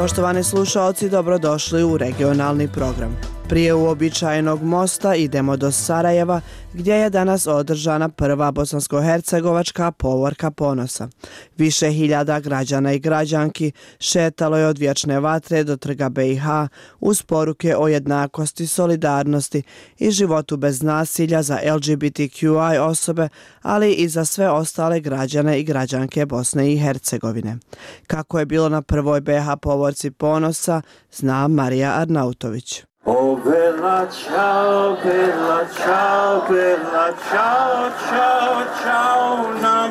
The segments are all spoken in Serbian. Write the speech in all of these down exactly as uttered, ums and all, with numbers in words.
Poštovani slušaoci, dobrodošli u regionalni program. Prije uobičajenog mosta idemo do Sarajeva, gdje je danas održana prva bosansko-hercegovačka povorka ponosa. Više hiljada građana i građanki šetalo je od Vječne vatre do Trga B i H uz poruke o jednakosti, solidarnosti i životu bez nasilja za L G B T Q I osobe, ali i za sve ostale građane i građanke Bosne i Hercegovine. Kako je bilo na prvoj B H povorci ponosa, zna Marija Arnautović. O bella ciao, bella ciao, bella ciao, ciao, ciao, una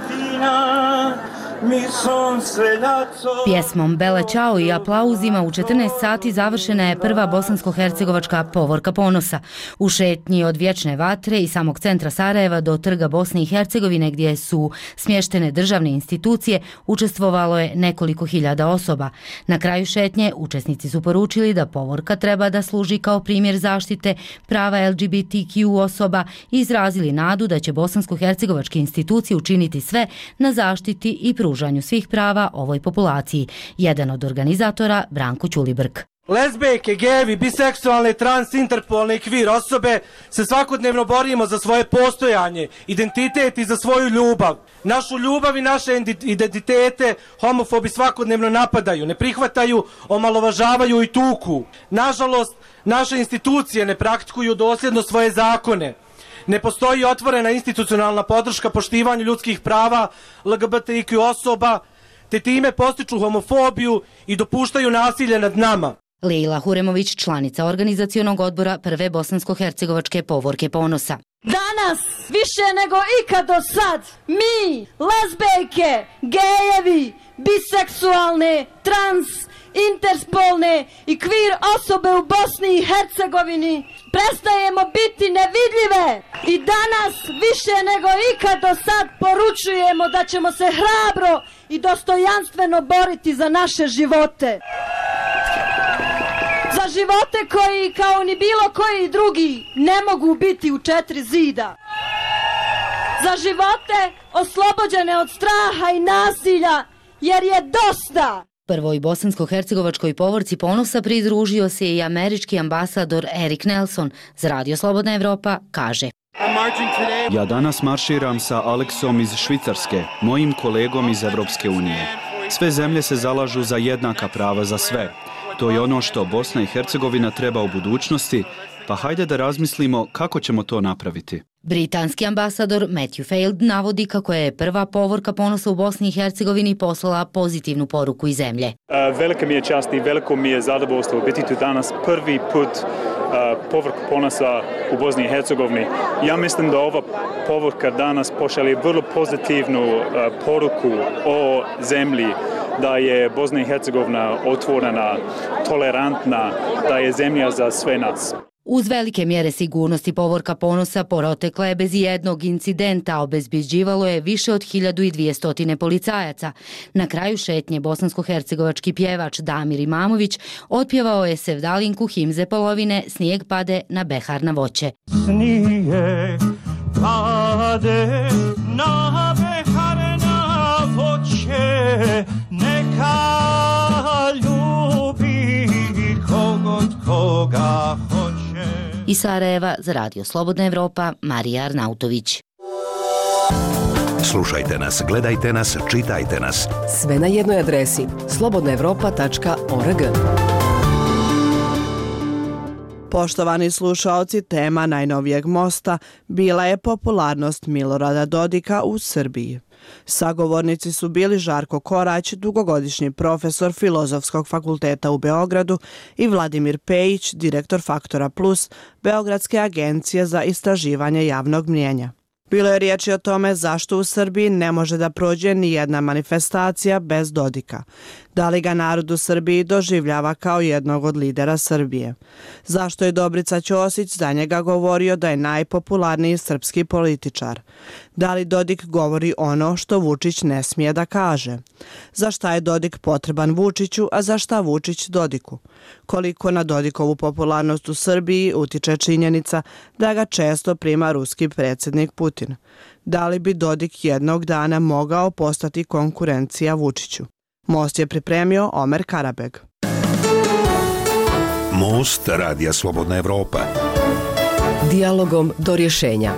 mattina mi son svegliato. Pjesmom Bella Ciao i aplauzima u četrnaest sati završena je prva bosansko-hercegovačka povorka ponosa. U šetnji od Vječne vatre i samog centra Sarajeva do Trga Bosne i Hercegovine, gdje su smještene državne institucije, učestvovalo je nekoliko hiljada osoba. Na kraju šetnje učesnici su poručili da povorka treba da služi kao primjer zaštite prava L G B T Q osoba i izrazili nadu da će bosansko-hercegovačke institucije učiniti sve na zaštiti i pružanju svih prava ovoj populaciji. Jedan od organizatora, Branko Ćulibrk. Lezbejke, gejevi, biseksualne, trans, interpolne i kvir osobe se svakodnevno borimo za svoje postojanje, identitet i za svoju ljubav. Našu ljubav i naše identitete homofobi svakodnevno napadaju, ne prihvataju, omalovažavaju i tuku. Nažalost, naše institucije ne praktikuju dosljedno svoje zakone. Ne postoji otvorena institucionalna podrška poštivanju ljudskih prava L G B T I Q osoba, te time postiču homofobiju i dopuštaju nasilje nad nama. Lejla Huremović, članica organizacionog odbora prve bosansko-hercegovačke povorke ponosa. Danas, više nego ikad do sad, mi, lezbejke, gejevi, biseksualne, trans, interspolne i kvir osobe u Bosni i Hercegovini prestajemo biti nevidljive i danas više nego ikad do sad poručujemo da ćemo se hrabro i dostojanstveno boriti za naše živote. Za živote koji, kao ni bilo koji drugi, ne mogu biti u četiri zida. Za živote oslobođene od straha i nasilja, jer je dosta. Prvoj bosansko-hercegovačkoj povorci ponosa pridružio se i američki ambasador Erik Nelson. Za Radio Slobodna Evropa kaže: Ja danas marširam sa Aleksom iz Švicarske, mojim kolegom iz Evropske unije. Sve zemlje se zalažu za jednaka prava za sve. To je ono što Bosna i Hercegovina treba u budućnosti, pa hajde da razmislimo kako ćemo to napraviti. Britanski ambasador Matthew Field navodi kako je prva povorka ponosa u Bosni i Hercegovini poslala pozitivnu poruku iz zemlje. Uh, velika mi je čast i veliko mi je zadovoljstvo biti tu danas prvi put uh, povorka ponosa u Bosni i Hercegovini. Ja mislim da ova povorka danas pošalje vrlo pozitivnu uh, poruku o zemlji, da je Bosna i Hercegovina otvorena, tolerantna, da je zemlja za sve nas. Uz velike mjere sigurnosti povorka ponosa protekla je bez jednog incidenta, a obezbjeđivalo je više od hiljadu dvjesto policajaca. Na kraju šetnje bosansko-hercegovački pjevač Damir Imamović otpjevao je sevdalinku himze polovine Snijeg pade na behar na voće. Snijeg pade na behar na voće, neka ljubi kogod koga hoće. Iz Sarajeva za Radio Slobodna Evropa, Marija Arnautović. Slušajte nas, gledajte nas, čitajte nas. Sve na jednoj adresi slobodna evropa tačka org. Poštovani slušaoci, tema najnovijeg mosta bila je popularnost Milorada Dodika u Srbiji. Sagovornici su bili Žarko Korać, dugogodišnji profesor Filozofskog fakulteta u Beogradu, i Vladimir Pejić, direktor Faktora Plus, Beogradske agencije za istraživanje javnog mnijenja. Bilo je riječi o tome zašto u Srbiji ne može da prođe ni jedna manifestacija bez Dodika. Da li ga narod u Srbiji doživljava kao jednog od lidera Srbije? Zašto je Dobrica Ćosić za njega govorio da je najpopularniji srpski političar? Da li Dodik govori ono što Vučić ne smije da kaže? Za šta je Dodik potreban Vučiću, a za šta Vučić Dodiku? Koliko na Dodikovu popularnost u Srbiji utiče činjenica da ga često prima ruski predsjednik Putin? Da li bi Dodik jednog dana mogao postati konkurencija Vučiću? Most je pripremio Omer Karabeg. Most Radija Slobodna Evropa. Dijalogom do rješenja.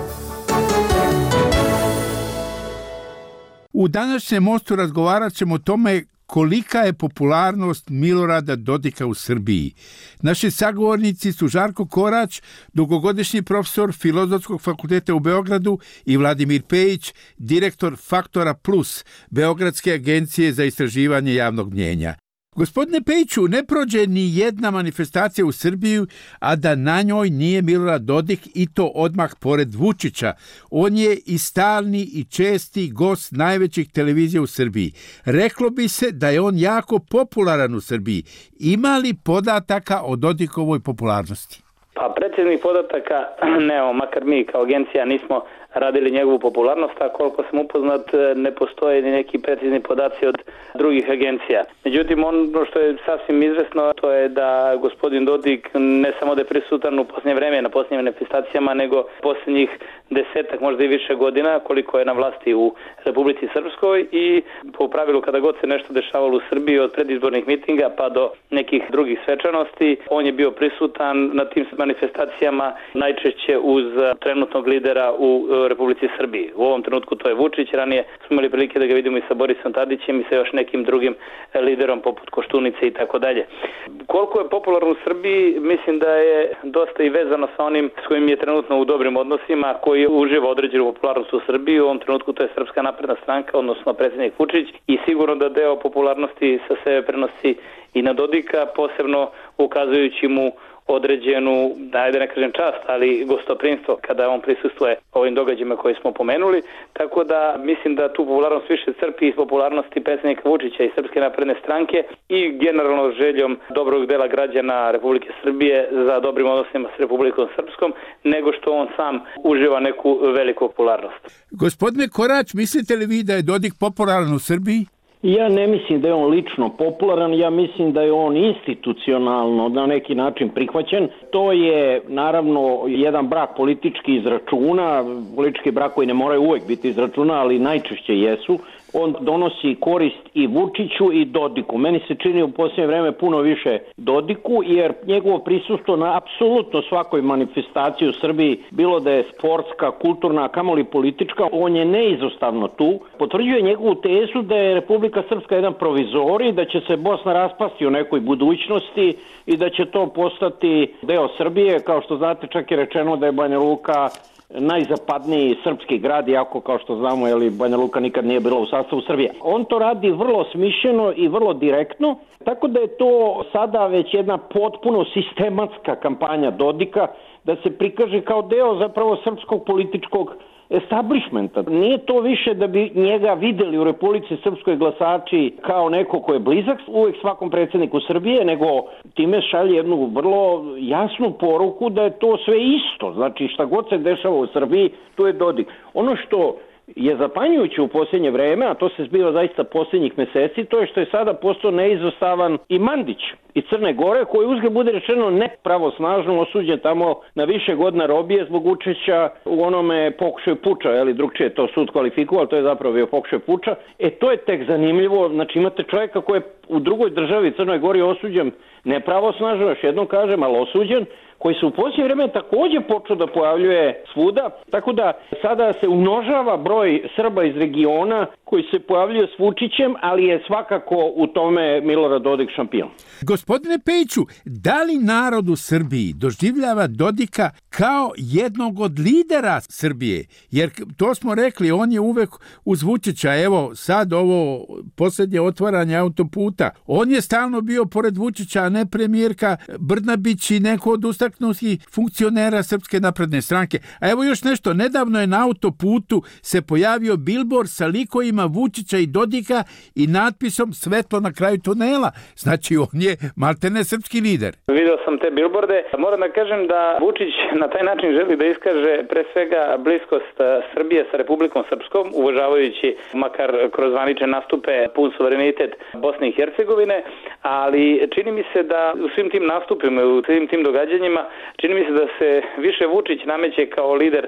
U današnjem Mostu razgovarat ćemo o tome kolika je popularnost Milorada Dodika u Srbiji. Naši sagovornici su Žarko Korać, dugogodišnji profesor Filozofskog fakulteta u Beogradu, i Vladimir Pejić, direktor Faktora Plus, Beogradske agencije za istraživanje javnog mnjenja. Gospodine Pejiću, ne prođe ni jedna manifestacija u Srbiju, a da na njoj nije Milorad Dodik, i to odmah pored Vučića. On je i stalni i česti gost najvećih televizija u Srbiji. Reklo bi se da je on jako popularan u Srbiji. Ima li podataka o Dodikovoj popularnosti? Pa preciznih podataka nemamo, makar mi kao agencija nismo radili njegovu popularnost, a koliko sam upoznat ne postoje ni neki precizni podaci od drugih agencija. Međutim, ono što je sasvim izvesno, to je da gospodin Dodik ne samo da je prisutan u posljednje vreme na posljednjim manifestacijama, nego posljednjih desetak, možda i više godina, koliko je na vlasti u Republici Srpskoj, i po pravilu kada god se nešto dešavalo u Srbiji, od predizbornih mitinga pa do nekih drugih svečanosti, on je bio prisutan na tim manifestacijama, najčešće uz trenutnog lidera u Republici Srbiji. U ovom trenutku to je Vučić, ranije smo imali prilike da ga vidimo i sa Borisom Tadićem i sa još nekim drugim liderom poput Koštunice i tako dalje. Koliko je popularno u Srbiji, mislim da je dosta i vezano sa onim s kojim je trenutno u dobrim odnosima, koji uživa određenu popularnost u Srbiji. U ovom trenutku to je Srpska napredna stranka, odnosno predsjednik Vučić, i sigurno da deo popularnosti sa sebe prenosi i na Dodika, posebno ukazujući mu određenu, da ne kažem čast, ali gostoprimstvo kada on prisustvuje ovim događajima koje smo pomenuli, tako da mislim da tu popularnost više crpi iz popularnosti predsjednika Vučića i Srpske napredne stranke i generalno željom dobrog dela građana Republike Srbije za dobrim odnosima s Republikom Srpskom, nego što on sam uživa neku veliku popularnost. Gospodine Korać, mislite li vi da je Dodik popularan u Srbiji? Ja ne mislim da je on lično popularan, ja mislim da je on institucionalno na neki način prihvaćen. To je naravno jedan brak politički iz računa, politički brak koji ne moraju uvijek biti iz računa, ali najčešće jesu. On donosi korist i Vučiću i Dodiku. Meni se čini u posljednje vreme puno više Dodiku, jer njegovo prisustvo na apsolutno svakoj manifestaciji u Srbiji, bilo da je sportska, kulturna, kamoli politička, on je neizostavno tu. Potvrđuje njegovu tezu da je Republika Srpska jedan provizorij, da će se Bosna raspasti u nekoj budućnosti i da će to postati deo Srbije. Kao što znate, čak je rečeno da je Banja Luka najzapadniji srpski grad, iako kao što znamo, je li Banja Luka nikad nije bila u sastavu Srbije. On to radi vrlo smišljeno i vrlo direktno, tako da je to sada već jedna potpuno sistematska kampanja Dodika, da se prikaže kao deo zapravo srpskog političkog establishmenta. Nije to više da bi njega videli u Republici Srpskoj glasači kao neko ko je blizak uvijek svakom predsjedniku Srbije, nego time šalje jednu vrlo jasnu poruku da je to sve isto. Znači šta god se dešava u Srbiji, tu je Dodik. Ono što je zapanjujuće u posljednje vreme, a to se zbiva zaista posljednjih mjeseci, to je što je sada postao neizostavan i Mandić iz Crne Gore, koji uzgled bude rečeno nepravosnažno osuđen tamo na više godina robije zbog učešća u onome pokušaju puča, ali drugčije je to sud kvalifikovao, to je zapravo bio pokušaj puča. E to je tek zanimljivo, znači imate čovjeka koji je u drugoj državi Crnoj Gori osuđen nepravosnažno, još jednom kažem, ali osuđen, koji se u posljednje vrijeme također počeo da pojavljuje svuda, tako da sada se umnožava broj Srba iz regiona koji se pojavljuje s Vučićem, ali je svakako u tome Milorad Dodik šampion. Gospodine Pejiću, da li narod u Srbiji doživljava Dodika kao jednog od lidera Srbije? Jer to smo rekli, on je uvek uz Vučića, evo sad ovo posljednje otvaranje autoputa, on je stalno bio pored Vučića, a ne premijerka Brnabić i neko od ustaknutih funkcionera Srpske napredne stranke. A evo još nešto, nedavno je na autoputu se pojavio bilbord sa likovima Vučića i Dodika i natpisom svetlo na kraju tunela. Znači on je maltene srpski lider. Video sam te bilborde. Moram da kažem da Vučić na taj način želi da iskaže pre svega bliskost Srbije sa Republikom Srpskom, uvažavajući makar kroz zvanične nastupe pun suverenitet Bosne i Hercegovine, ali čini mi se da u svim tim nastupima, u svim tim događanjima, čini mi se da se više Vučić nameće kao lider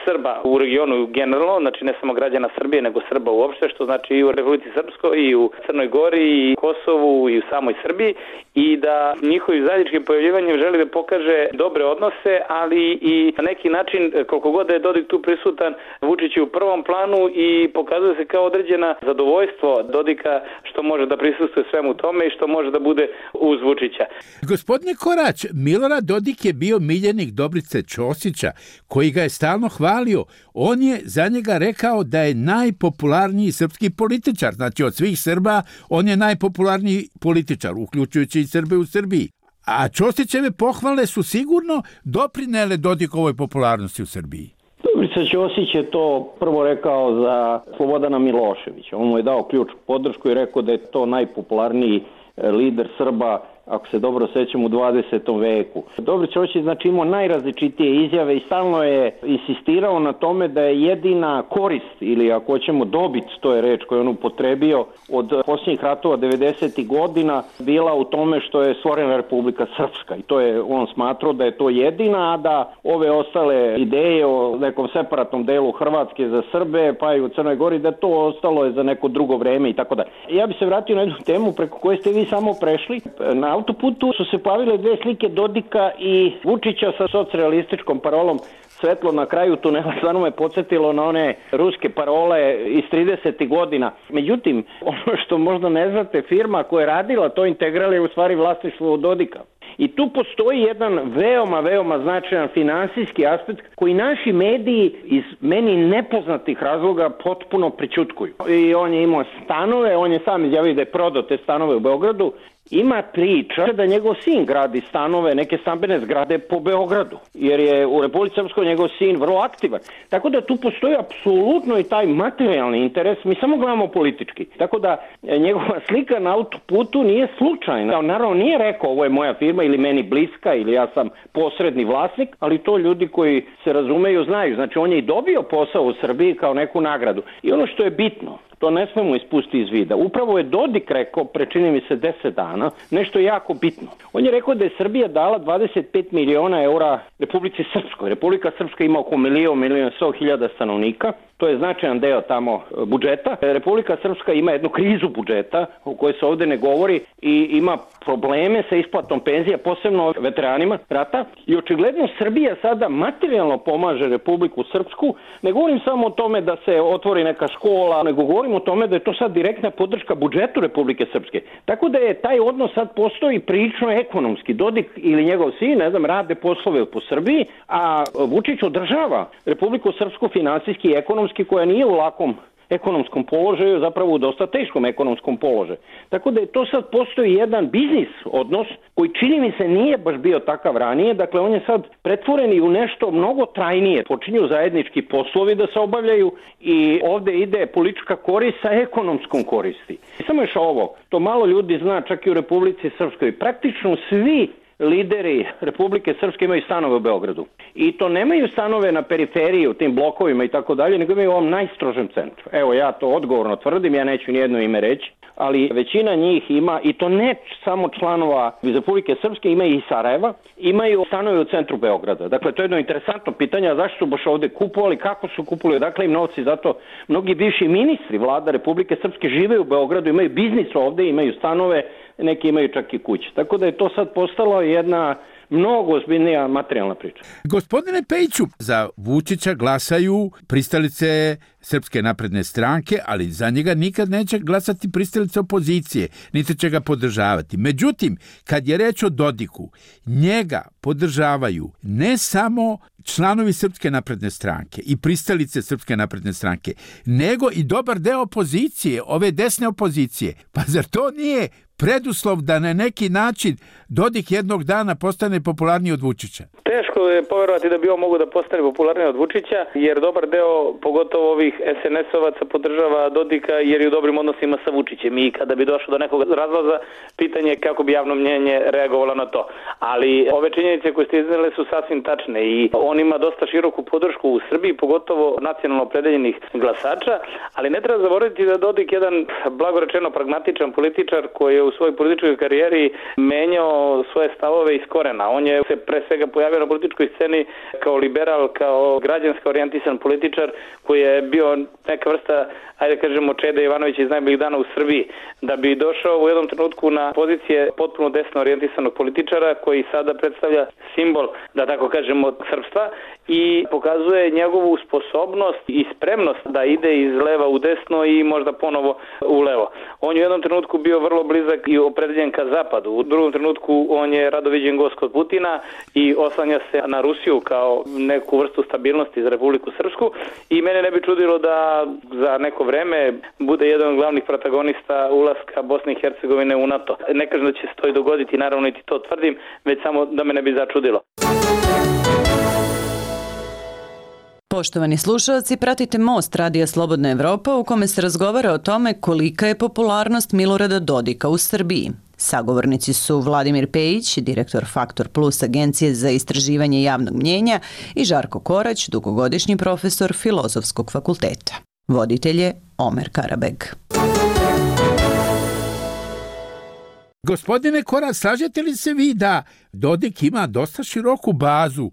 Srba u regionu generalno, znači ne samo građana Srbije, nego Srba uopšte, što znači i u Republici Srpskoj, i u Crnoj Gori, i Kosovu, i u samoj Srbiji, i da njihovim zajedničkim pojavljivanjem želi da pokaže dobre odnose, ali i na neki način, koliko god da je Dodik tu prisutan, Vučić je u prvom planu i pokazuje se kao određena zadovoljstvo Dodika što može da prisustuje svemu tome i što može da bude uz Vučića. Gospodine Korać, Milorad Dodik je bio miljenik Dobrice Ćosića, koji ga je stalno hvalio. On je za njega rekao da je najpopularniji srpski političar. Znači, od svih Srba, on je najpopularniji političar, uključujući i Srbe u Srbiji. A Ćosićeve pohvale su sigurno doprinele Dodikovoj popularnosti u Srbiji. Dobrica Ćosić je to prvo rekao za Slobodana Miloševića. On mu je dao ključnu podršku i rekao da je to najpopularniji lider Srba, ako se dobro sećam, u dvadesetom veku. Dobrica Ćosić znači imao najrazličitije izjave i stalno je insistirao na tome da je jedina korist, ili ako hoćemo dobit, to je reč koju on upotrebio, od posljednjih ratova devedesetih godina bila u tome što je stvorena Republika Srpska. I to je on smatrao da je to jedina, a da ove ostale ideje o nekom separatnom delu Hrvatske za Srbe, pa i u Crnoj Gori, da to ostalo je za neko drugo vreme i tako da. Ja bi se vratio na jednu temu preko koje ste vi samo prešli. Na autoputu su se pojavile dve slike Dodika i Vučića sa socrealističkom parolom svetlo na kraju tunela. Stvarno me podsjetilo na one ruske parole iz tridesetih godina. Međutim, ono što možda ne znate, firma koja je radila to Integral je u stvari vlasništvo Dodika. I tu postoji jedan veoma, veoma značajan finansijski aspekt koji naši mediji iz meni nepoznatih razloga potpuno prećutkuju. I on je imao stanove, on je sam izjavio da je prodao te stanove u Beogradu. Ima priča da njegov sin gradi stanove, neke stambene zgrade po Beogradu, jer je u Republici Srpskoj njegov sin vrlo aktivan. Tako da tu postoji apsolutno i taj materijalni interes, mi samo gledamo politički. Tako da njegova slika na autoputu nije slučajna. Naravno nije rekao ovo je moja firma ili meni bliska ili ja sam posredni vlasnik, ali to ljudi koji se razumeju znaju. Znači on je i dobio posao u Srbiji kao neku nagradu. I ono što je bitno, to ne smemo ispustiti iz vida. Upravo je Dodik rekao, pre čini mi se deset dana, nešto jako bitno. On je rekao da je Srbija dala dvadeset pet miliona eura Republici Srpskoj. Republika Srpska ima oko milion, milion sto hiljada stanovnika. To je značajan deo tamo budžeta. Republika Srpska ima jednu krizu budžeta o kojoj se ovde ne govori i ima probleme sa isplatom penzija, posebno veteranima rata. I očigledno Srbija sada materijalno pomaže Republiku Srpsku. Ne govorim samo o tome da se otvori neka škola, nego govorim o tome da je to sad direktna podrška budžetu Republike Srpske. Tako da je taj odnos sad postoji prilično ekonomski. Dodik ili njegov sin, ne znam, rade poslove po Srbiji, a Vučić održava Republiku Srpsku finansijski i ekonomski, koja nije u lakom ekonomskom položaju, zapravo u dosta teškom ekonomskom položaju. Tako da je to sad postoji jedan biznis odnos koji čini mi se nije baš bio takav ranije, dakle on je sad pretvoren i u nešto mnogo trajnije. Počinju zajednički poslovi da se obavljaju i ovde ide politička korist sa ekonomskom koristi. Samo još ovo, to malo ljudi zna čak i u Republici Srpskoj, praktično svi lideri Republike Srpske imaju stanove u Beogradu. I to nemaju stanove na periferiji, u tim blokovima i tako dalje, nego imaju u ovom najstrožem centru. Evo, ja to odgovorno tvrdim, ja neću nijedno ime reći, ali većina njih ima, i to ne samo članova iz Republike Srpske, ima i Sarajeva, imaju stanove u centru Beograda. Dakle, to je jedno interesantno pitanje, a zašto su baš ovde kupovali, kako su kupovali, dakle im novci, zato mnogi bivši ministri vlada Republike Srpske žive u Beogradu, imaju biznis ovde, imaju stanove, neki imaju čak i kuće. Tako da je to sad postalo jedna mnogo ozbiljnija materijalna priča. Gospodine Pejiću, za Vučića glasaju pristalice Srpske napredne stranke, ali za njega nikad neće glasati pristalice opozicije, niti će ga podržavati. Međutim, kad je reč o Dodiku, njega podržavaju ne samo članovi Srpske napredne stranke i pristalice Srpske napredne stranke, nego i dobar deo opozicije, ove desne opozicije. Pa zar to nije preduslov da na neki način Dodik jednog dana postane popularniji od Vučića? Teško je povjerovati da bi on mogo da postane popularniji od Vučića, jer dobar deo, pogotovo ovih es en es-ovaca, podržava Dodika jer je u dobrim odnosima sa Vučićem i kada bi došlo do nekog razlaza, pitanje je kako bi javno mnjenje reagovalo na to. Ali ove činjenice koje ste iznele su sasvim tačne i on ima dosta široku podršku u Srbiji, pogotovo nacionalno opredeljenih glasača, ali ne treba zaboraviti da Dodik jedan blagorečeno pragmatičan političar koji je u svojoj političkoj karijeri menjao svoje stavove iz korena. On je se pre svega pojavio na političkoj političkoj sceni kao liberal, kao građanski orijentisan političar koji je bio neka vrsta, ajde kažemo, Čeda Ivanovića iz najboljih dana u Srbiji, da bi došao u jednom trenutku na pozicije potpuno desno orijentisanog političara koji sada predstavlja simbol, da tako kažemo, srpstva i pokazuje njegovu sposobnost i spremnost da ide iz leva u desno i možda ponovo u levo. On je u jednom trenutku bio vrlo blizak i opredeljen ka zapadu. U drugom trenutku on je rado viđen gost kod Putina i oslanja se na Rusiju kao neku vrstu stabilnosti za Republiku Srpsku i mene ne bi čudilo da za neko vreme bude jedan od glavnih protagonista ulaska Bosne i Hercegovine u NATO. Ne kažem da će se to i dogoditi, naravno niti to tvrdim, već samo da me ne bi začudilo. Poštovani slušalci, pratite Most Radija Slobodna Evropa u kome se razgovara o tome kolika je popularnost Milorada Dodika u Srbiji. Sagovornici su Vladimir Pejić, direktor Faktor Plus Agencije za istraživanje javnog mnjenja i Žarko Korać, dugogodišnji profesor Filozofskog fakulteta. Voditelj je Omer Karabeg. Gospodine Korać, slažete li se vi da Dodik ima dosta široku bazu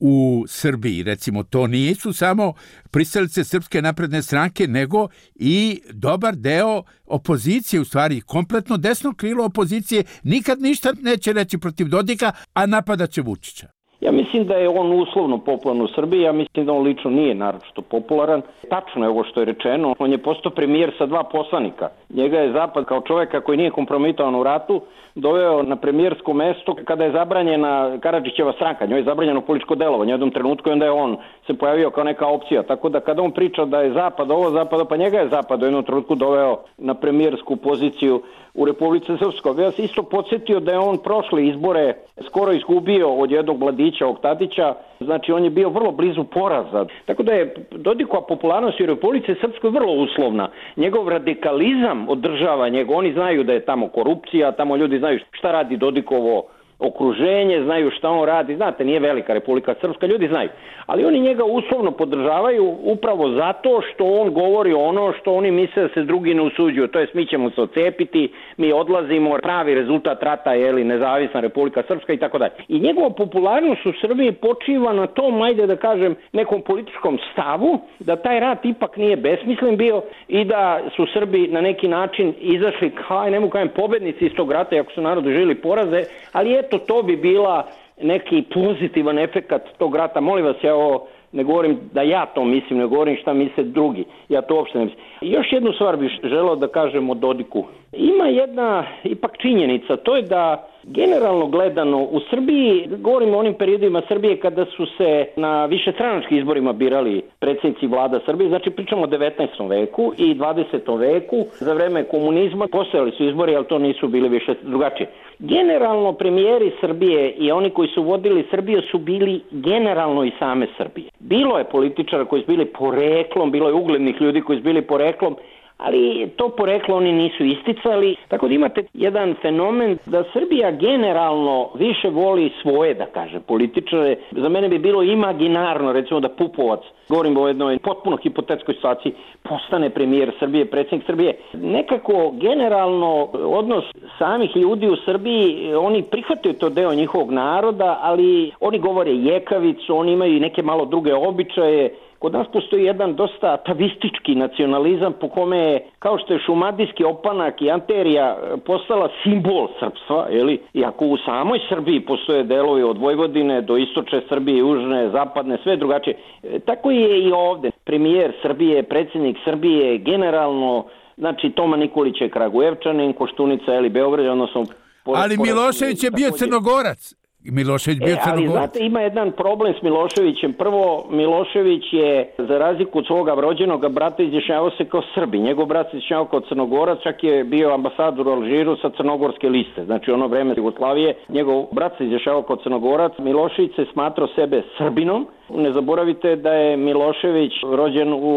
u Srbiji? Recimo, to nisu samo pristalice Srpske napredne stranke, nego i dobar deo opozicije, u stvari kompletno desno krilo opozicije, nikad ništa neće reći protiv Dodika, a napadat će Vučića. Ja mislim da je on uslovno popularan u Srbiji, ja mislim da on lično nije naročito popularan. Tačno je ovo što je rečeno, on je postao premijer sa dva poslanika. Njega je Zapad kao čoveka koji nije kompromitovan u ratu doveo na premijersko mesto kada je zabranjena Karadžićeva stranka, njoj je zabranjeno političko delovanje u jednom trenutku i onda je on se pojavio kao neka opcija. Tako da kada on priča da je Zapad ovo, Zapad, pa njega je Zapad u jednom trenutku doveo na premijersku poziciju u Republici Srpskoj. Ja se isto podsjetio da je on prošle izbore skoro izgubio od jednog mladića, ovog Tadića, znači on je bio vrlo blizu poraza. Tako da je Dodikova popularnost u Republici Srpskoj vrlo uslovna. Njegov radikalizam održava njega, oni znaju da je tamo korupcija, tamo ljudi znaju šta radi Dodikovo okruženje, znaju šta on radi, znate, nije velika Republika Srpska, ljudi znaju, ali oni njega uslovno podržavaju upravo zato što on govori ono što oni misle da se drugi ne usuđuju, to jest mi ćemo se ocepiti, mi odlazimo, pravi rezultat rata je li nezavisna Republika Srpska i tako dalje. I njegova popularnost u Srbiji počiva na tom, ajde da kažem, nekom političkom stavu, da taj rat ipak nije besmislen bio i da su Srbi na neki način izašli, kaj ne mogu kažem, pobednici iz tog rata, iako su narod doživjeli poraze, ali eto, to bi bila neki pozitivan efekat tog rata. Molim vas, ja ovo ne govorim da ja to mislim, ne govorim šta misle drugi. Ja to uopšte ne mislim. Još jednu stvar bih želeo da kažem o Dodiku. Ima jedna ipak činjenica, to je da generalno gledano u Srbiji, govorimo o onim periodima Srbije kada su se na višestranačkim izborima birali predsjednici vlada Srbije, znači pričamo o devetnaestom veku i dvadesetom veku, za vreme komunizma postojali su izbori, ali to nisu bili više drugačije. Generalno premijeri Srbije i oni koji su vodili Srbiju su bili generalno i same Srbije. Bilo je političara koji su bili poreklom, bilo je uglednih ljudi koji su bili poreklom, ali to poreklo oni nisu isticali, tako da imate jedan fenomen da Srbija generalno više voli svoje, da kaže, političare. Za mene bi bilo imaginarno, recimo da Pupovac, govorim o jednoj potpuno hipotetskoj situaciji, postane premijer Srbije, predsjednik Srbije. Nekako generalno odnos samih ljudi u Srbiji, oni prihvataju to deo njihovog naroda, ali oni govore jekavicu, oni imaju i neke malo druge običaje. Kod nas postoji jedan dosta atavistički nacionalizam po kome je, kao što je šumadijski opanak i anterija postala simbol srpstva, jeli? Iako u samoj Srbiji postoje delovi od Vojvodine do istočne Srbije, južne, zapadne, sve drugačije. Tako je i ovde. Premijer Srbije, predsjednik Srbije, generalno, znači Toma Nikolić je Kragujevčanin, Koštunica, jeli, Beograd, odnosno... Ali Milošević je bio Crnogorac. Milošević bio e, ali znate, ima jedan problem s Miloševićem. Prvo, Milošević je, za razliku od svoga rođenog brata, izjašnjavao se kao Srbi. Njegov brat se izjašnjavao kao Crnogorac, čak je bio ambasador u Alžiru sa crnogorske liste. Znači, ono vreme Jugoslavije, njegov brat se izjašnjavao kao Crnogorac. Milošević se smatrao sebe Srbinom. Ne zaboravite da je Milošević rođen u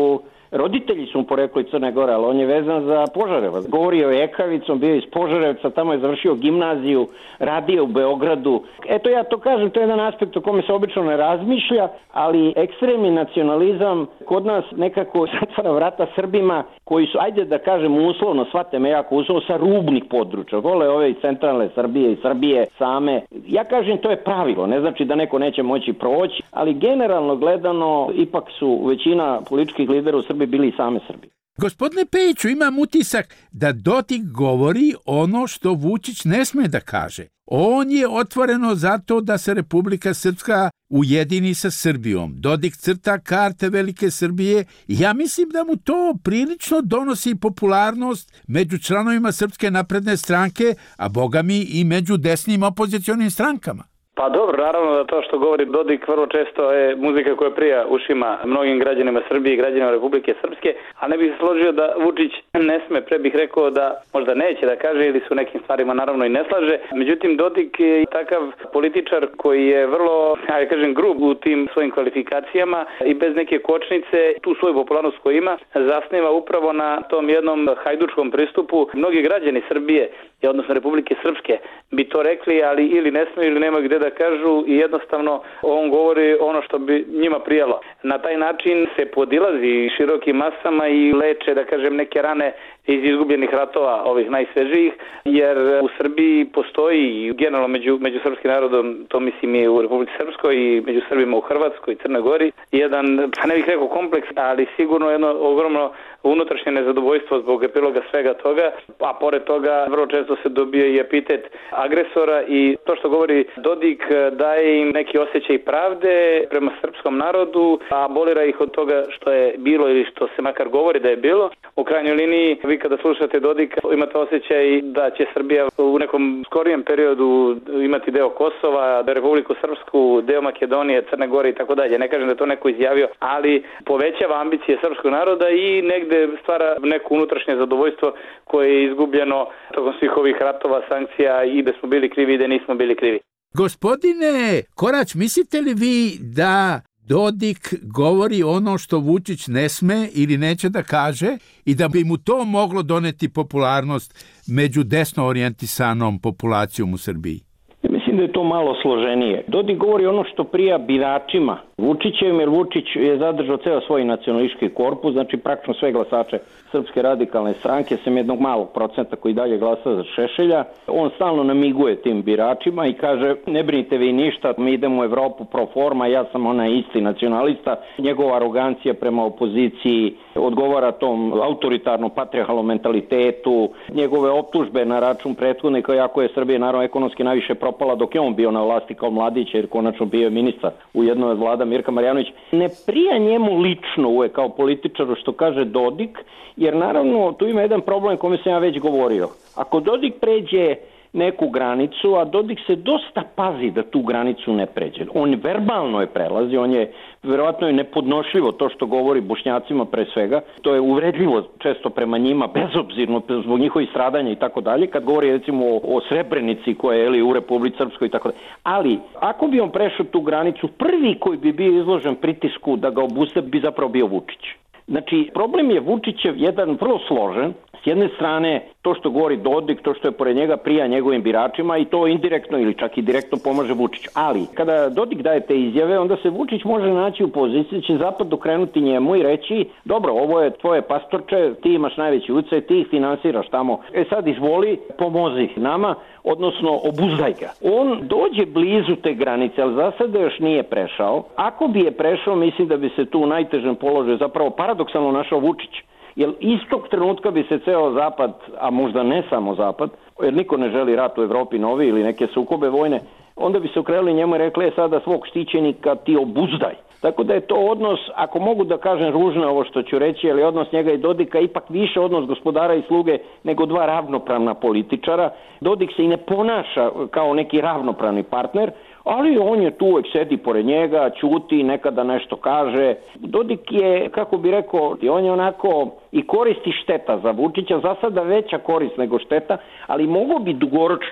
roditelji su mu porekli Crne Gore, ali on je vezan za Požarevac. Govorio je Ekavicom, bio iz Požarevca, tamo je završio gimnaziju, radio u Beogradu. Eto ja to kažem, to je jedan aspekt o kome se obično ne razmišlja, ali ekstremni nacionalizam kod nas nekako zatvara vrata Srbima koji su, ajde da kažem uslovno, shvate me jako uslovno, sa rubnih područja. Vole ove iz centralne Srbije i Srbije same. Ja kažem, to je pravilo, ne znači da neko neće moći proći, ali generalno gledano ipak su većina političkih lidera u Srbiji bili i same Srbije. Gospodine Pejiću, imam utisak da Dodik govori ono što Vučić ne sme da kaže. On je otvoreno zato da se Republika Srpska ujedini sa Srbijom. Dodik crta karte Velike Srbije i ja mislim da mu to prilično donosi popularnost među članovima Srpske napredne stranke, a bogami i među desnim opozicionim strankama. Pa dobro, naravno da to što govori Dodik vrlo često je muzika koja prija ušima mnogim građanima Srbije i građanima Republike Srpske, a ne bih se složio da Vučić ne sme, pre bih rekao da možda neće da kaže ili su nekim stvarima naravno i ne slaže. Međutim, Dodik je takav političar koji je vrlo, ja kažem, grub u tim svojim kvalifikacijama i bez neke kočnice tu svoju popularnost koju ima zasniva upravo na tom jednom hajdučkom pristupu. Mnogi građani Srbije, odnosno Republike Srpske, bi to rekli, ali ili ne smiju ili nema gde da kažu i jednostavno on govori ono što bi njima prijalo. Na taj način se podilazi širokim masama i leče, da kažem, neke rane iz izgubljenih ratova, ovih najsvežijih, jer u Srbiji postoji i generalno među, među srpskim narodom, to mislim i u Republici Srpskoj i među Srbima u Hrvatskoj i Crnoj Gori, jedan, pa ne bih rekao kompleks, ali sigurno jedno ogromno unutrašnje nezadovoljstvo zbog epiloga svega toga, a pored toga vrlo često se dobije i epitet agresora i to što govori Dodik daje im neki osjećaj pravde prema srpskom narodu, a abolira ih od toga što je bilo ili što se makar govori da je bilo. U krajnjoj liniji, vi kada slušate Dodika, imate osjećaj da će Srbija u nekom skorijem periodu imati deo Kosova, Republiku Srpsku, deo Makedonije, Crne Gore i tako dalje. Ne kažem da je to neko izjavio, ali povećava ambicije srpskog naroda i negde stvara neko unutrašnje zadovoljstvo koje je izgubljeno tokom svih ovih ratova, sankcija i da smo bili krivi i da nismo bili krivi. Gospodine Korać, mislite li vi da Dodik govori ono što Vučić ne sme ili neće da kaže i da bi mu to moglo doneti popularnost među desno orijentisanom populacijom u Srbiji? Mislim da je to malo složenije. Dodik govori ono što prija biračima Vučićem, jer Vučić je zadržao ceo svoj nacionalistički korpus, znači praktično sve glasače Srpske radikalne stranke, sem jednog malog procenta koji dalje glasa za Šešelja. On stalno namiguje tim biračima i kaže, ne brinite vi ništa, mi idemo u Evropu pro forma, ja sam onaj isti nacionalista. Njegova arogancija prema opoziciji odgovara tom autoritarnom patriarhalnom mentalitetu, njegove optužbe na račun prethodnika, jako je Srbija naravno ekonomski najviše propala dok je on bio na vlasti kao mladić, jer konačno bio je ministar u jednoj od vlada Mirka Marjanović. Ne prija njemu lično uvek kao političaru što kaže Dodik, jer naravno tu ima jedan problem kome sam ja već govorio. Ako Dodik pređe neku granicu, a Dodik se dosta pazi da tu granicu ne pređe. On verbalno je prelazi, on je verovatno je nepodnošljivo to što govori Bošnjacima pre svega. To je uvredljivo često prema njima, bezobzirno zbog njihovih stradanja i tako dalje. Kad govori recimo o, o Srebrenici koja je ili u Republici Srpskoj i tako dalje. Ali ako bi on prešao tu granicu, prvi koji bi bio izložen pritisku da ga obuste bi zapravo bio Vučić. Znači, problem je Vučićev jedan vrlo složen. S jedne strane, to što govori Dodik, to što je pored njega prija njegovim biračima i to indirektno ili čak i direktno pomaže Vučiću. Ali, kada Dodik daje te izjave, onda se Vučić može naći u poziciji, će zapad dokrenuti njemu i reći, dobro, ovo je tvoje pastorče, ti imaš najveći ucaj, ti ih finansiraš tamo. E sad izvoli, pomozi nama, odnosno obuzdaj ga. On dođe blizu te granice, ali za sada još nije prešao. Ako bi je prešao, mislim da bi se tu u najtežem položaju zapravo paradoksalno našao Vučić. Jer istog trenutka bi se ceo zapad, a možda ne samo zapad, jer niko ne želi rat u Evropi novi ili neke sukobe vojne, onda bi se okrenuli njemu i rekli sada svog štićenika ti obuzdaj. Tako da je to odnos, ako mogu da kažem ružno ovo što ću reći, ali odnos njega i Dodika ipak više odnos gospodara i sluge nego dva ravnopravna političara. Dodik se i ne ponaša kao neki ravnopravni partner, ali on je tu, uvek sedi pored njega, ćuti, nekada nešto kaže. Dodik je, kako bi rekao, on je onako i koristi šteta za Vučića, za sada veća korist nego šteta, ali mogo bi dugoročno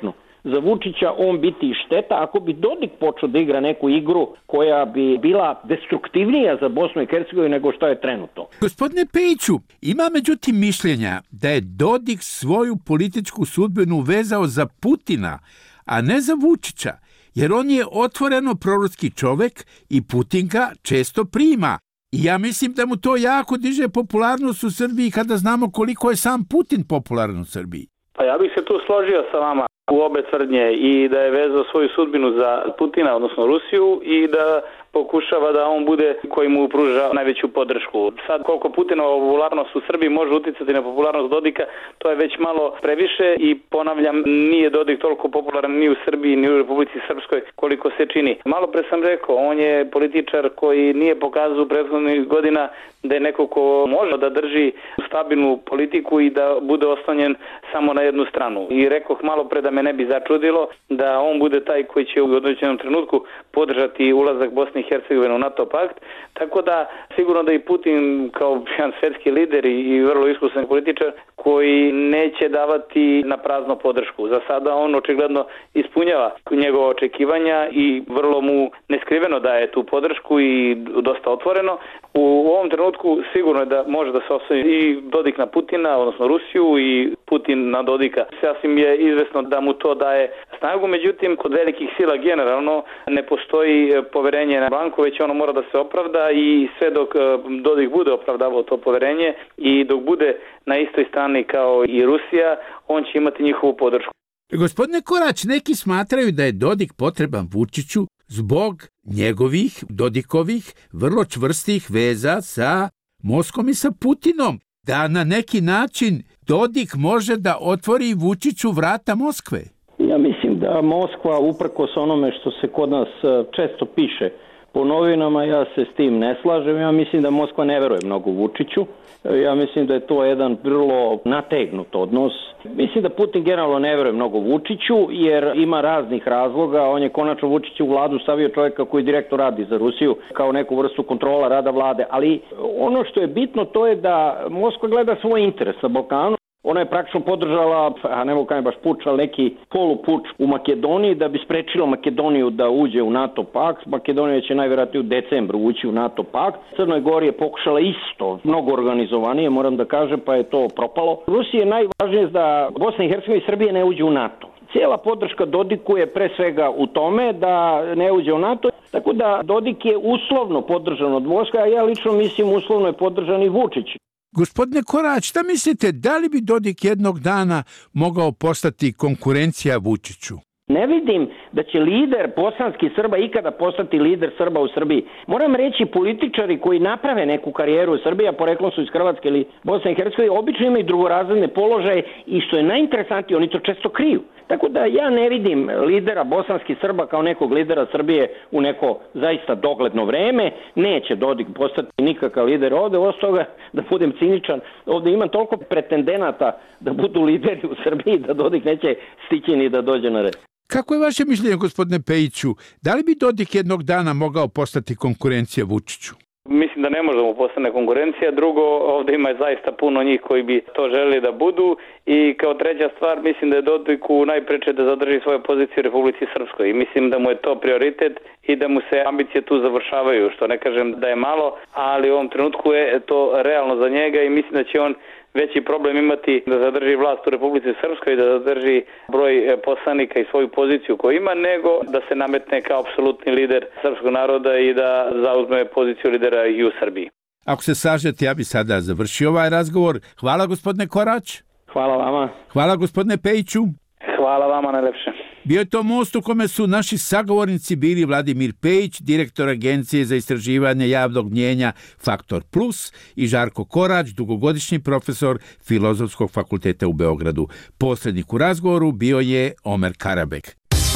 za Vučića on biti i šteta. Ako bi Dodik počeo da igra neku igru koja bi bila destruktivnija za Bosnu i Hercegovinu nego što je trenutno. Gospodine Pejiću, ima međutim mišljenja da je Dodik svoju političku sudbinu vezao za Putina, a ne za Vučića, jer on je otvoreno proruski čovek i Putin ga često prima. I ja mislim da mu to jako diže popularnost u Srbiji kada znamo koliko je sam Putin popularan u Srbiji. Pa ja bih se tu složio sa vama u obe tvrdnje i da je vezao svoju sudbinu za Putina, odnosno Rusiju, i da pokušava da on bude koji mu pruža najveću podršku. Sad koliko Putinova popularnost u Srbiji može uticati na popularnost Dodika, to je već malo previše i ponavljam, nije Dodik toliko popularan ni u Srbiji ni u Republici Srpskoj koliko se čini. Malo pre sam rekao, on je političar koji nije pokazao u prethodnih godina da je neko ko može da drži stabilnu politiku i da bude oslonjen samo na jednu stranu. I rekoh malo pre da me ne bi začudilo da on bude taj koji će u određenom trenutku podržati ulazak Bosne i Hercegovine u NATO pakt, tako da sigurno da i Putin kao jedan svetski lider i vrlo iskusan političar koji neće davati na prazno podršku. Za sada on očigledno ispunjava njegova očekivanja i vrlo mu neskriveno daje tu podršku i dosta otvoreno. U ovom trenutku sigurno je da može da se osloni i Dodik na Putina, odnosno Rusiju, i Putin na Dodika. Sasvim je izvesno da mu to daje snagu, međutim kod velikih sila generalno ne postoji poverenje na blanku, već ono mora da se opravda i sve dok Dodik bude opravdavao to poverenje i dok bude na istoj strani kao i Rusija, on će imati njihovu podršku. Gospodine Korać, neki smatraju da je Dodik potreban Vučiću zbog njegovih, Dodikovih, vrlo čvrstih veza sa Moskvom i sa Putinom. Da na neki način Dodik može da otvori Vučiću vrata Moskve. Ja mislim da Moskva, uprkos onome što se kod nas često piše po novinama, ja se s tim ne slažem. Ja mislim da Moskva ne veruje mnogo Vučiću. Ja mislim da je to jedan vrlo nategnut odnos. Mislim da Putin generalno ne veruje mnogo Vučiću jer ima raznih razloga. On je konačno Vučiću u vladu stavio čovjeka koji direktno radi za Rusiju kao neku vrstu kontrola rada vlade. Ali ono što je bitno to je da Moskva gleda svoj interes na Balkanu. Ona je praktično podržala, a ne mogu kaj baš puč, ali neki polupuč u Makedoniji da bi sprečilo Makedoniju da uđe u NATO pakt. Makedonija će najvjerojatnije u decembru ući u NATO pakt. Crnoj Gori je pokušala isto, mnogo organizovanije, moram da kažem, pa je to propalo. Rusiji je najvažnije da Bosna i Hercegovina i Srbije ne uđe u NATO. Cijela podrška Dodiku je pre svega u tome da ne uđe u NATO, tako da Dodik je uslovno podržan od Moskve, a ja lično mislim uslovno je podržan i Vučić. Gospodine Korać, šta mislite, da li bi Dodik jednog dana mogao postati konkurencija Vučiću? Ne vidim da će lider bosanskih Srba ikada postati lider Srba u Srbiji. Moram reći, političari koji naprave neku karijeru u Srbiji, a poreklom su iz Hrvatske ili Bosne i Hercegovine, obično imaju drugorazredne položaje i što je najinteresantnije, oni to često kriju. Tako da ja ne vidim lidera bosanskih Srba kao nekog lidera Srbije u neko zaista dogledno vreme. Neće Dodik postati nikakav lider ovde. Od toga, da budem ciničan, ovde imam toliko pretendenata da budu lideri u Srbiji da Dodik neće stići ni da dođe na red. Kako je vaše mišljenje, gospodine Pejiću? Da li bi Dodik jednog dana mogao postati konkurencija Vučiću? Mislim da ne može da mu postane konkurencija. Drugo, ovde ima zaista puno njih koji bi to želeli da budu. I kao treća stvar, mislim da je Dodiku najpreče da zadrži svoje pozicije u Republici Srpskoj. I mislim da mu je to prioritet i da mu se ambicije tu završavaju. Što ne kažem da je malo, ali u ovom trenutku je to realno za njega i mislim da će on veći problem imati da zadrži vlast u Republici Srpskoj i da zadrži broj poslanika i svoju poziciju koju ima, nego da se nametne kao apsolutni lider srpskog naroda i da zauzme poziciju lidera i u Srbiji. Ako se slažete, ja bi sada završio ovaj razgovor. Hvala, gospodine Korać. Hvala vama. Hvala, gospodine Pejiću. Hvala vama najlepše. Bio je to most u kome su naši sagovornici bili Vladimir Pejić, direktor Agencije za istraživanje javnog mnjenja Faktor Plus, i Žarko Korać, dugogodišnji profesor Filozofskog fakulteta u Beogradu. Posrednik u razgovoru bio je Omer Karabek.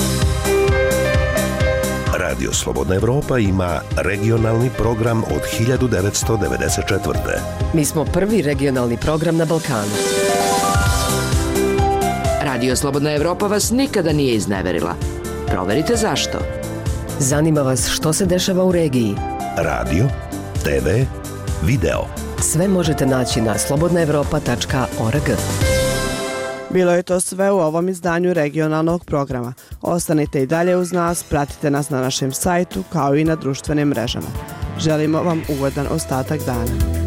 Radio Slobodna Evropa ima regionalni program od hiljadu devetsto devedeset četvrte. Mi smo prvi regionalni program na Balkanu. Radio Slobodna Evropa vas nikada nije izneverila. Proverite zašto. Zanima vas što se dešava u regiji. Radio, te ve, video. Sve možete naći na slobodna evropa tačka org. Bilo je to sve u ovom izdanju regionalnog programa. Ostanite i dalje uz nas, pratite nas na našem sajtu kao i na društvenim mrežama. Želimo vam ugodan ostatak dana.